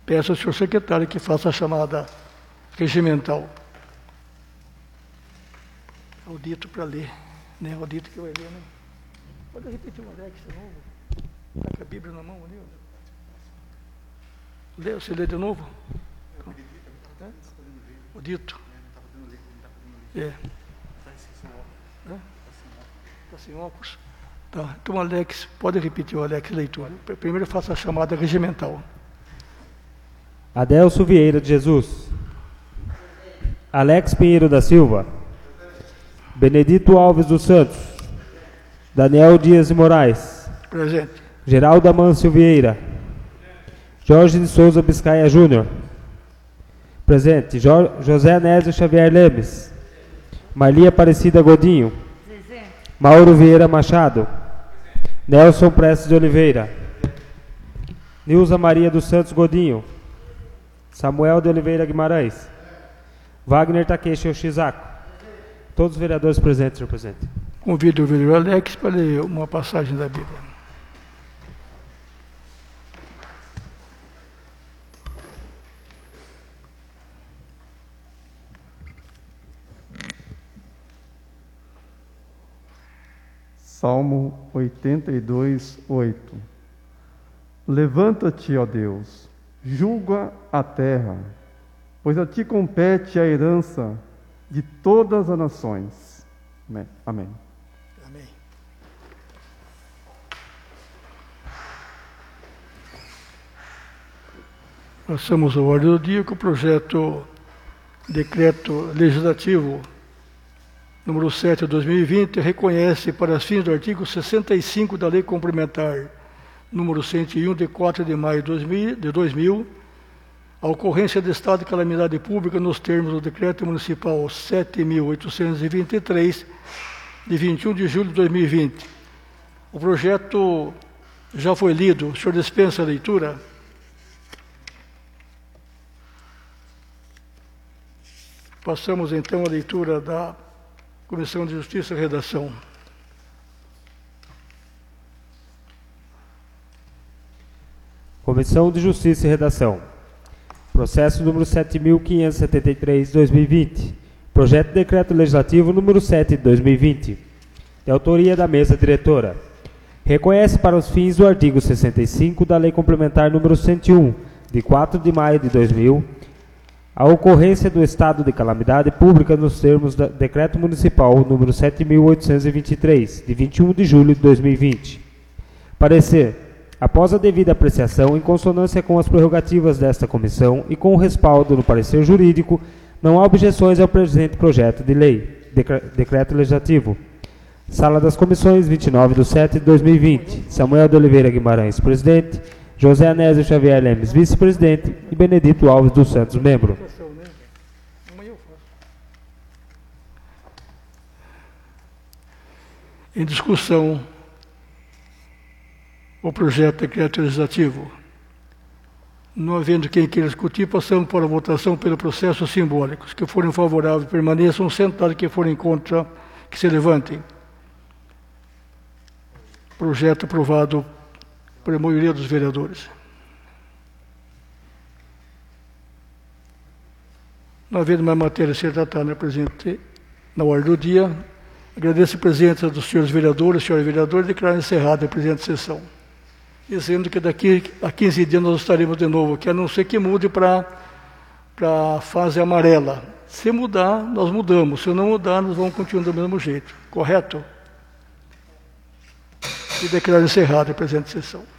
Peço ao senhor secretário que faça a chamada regimental. É o dito para ler, né? É o dito que vai ler, né? Pode repetir o Alex de novo? Está com a Bíblia na mão ali? Lê, você lê de novo? É? O dito. É. Está sem óculos? Tá. Então, Alex, pode repetir o Alex, leitura. Primeiro faça a chamada regimental. Adelso Vieira de Jesus. Alex Pinheiro da Silva. Benedito Alves dos Santos. Daniel Dias de Moraes. Presente. Geraldo Amâncio Vieira. Jorge de Souza Biscaia Júnior. Presente. José Anésio Xavier Lemes. Marli Aparecida Godinho. Presente. Mauro Vieira Machado. Nelson Prestes de Oliveira. Nilza Maria dos Santos Godinho. Samuel de Oliveira Guimarães. Wagner Takeshi Yoshizako. Todos os vereadores presentes, senhor presidente. Convido o vereador Alex para ler uma passagem da Bíblia. Salmo 82, 8. Levanta-te, ó Deus, julga a terra, pois a ti compete a herança de todas as nações. Amém. Amém. Amém. Passamos ao ordem do dia com o projeto Decreto Legislativo número 7 de 2020, reconhece para fins do artigo 65 da Lei Complementar número 101 de 4 de maio de 2000, a ocorrência de estado de calamidade pública nos termos do Decreto Municipal 7.823, de 21 de julho de 2020. O projeto já foi lido. O senhor dispensa a leitura? Passamos então à leitura da Comissão de Justiça e Redação. Comissão de Justiça e Redação. Processo número 7.573/2020. Projeto de Decreto Legislativo número 7 de 2020. De autoria da Mesa Diretora. Reconhece para os fins do artigo 65 da Lei Complementar número 101, de 4 de maio de 2000, a ocorrência do estado de calamidade pública nos termos do Decreto Municipal número 7.823, de 21 de julho de 2020. Parecer. Após a devida apreciação, em consonância com as prerrogativas desta comissão e com o respaldo no parecer jurídico, não há objeções ao presente projeto de lei, decreto legislativo. Sala das Comissões, 29/7/2020. Samuel de Oliveira Guimarães, presidente. José Anésio Xavier Lemes, vice-presidente. E Benedito Alves dos Santos, membro. Em discussão, o projeto de decreto legislativo. Não havendo quem queira discutir, passamos para a votação pelo processo simbólico. Os que forem favoráveis permaneçam sentados, que forem contra, que se levantem. Projeto aprovado pela maioria dos vereadores. Não havendo mais matéria a ser tratada, presidente, na ordem do dia, agradeço a presença dos senhores vereadores, senhores vereadores, e declaro encerrada a presente sessão. Dizendo que daqui a 15 dias nós estaremos de novo aqui, a não ser que mude para a fase amarela. Se mudar, nós mudamos. Se não mudar, nós vamos continuar do mesmo jeito. Correto? E declaro encerrada a presente sessão.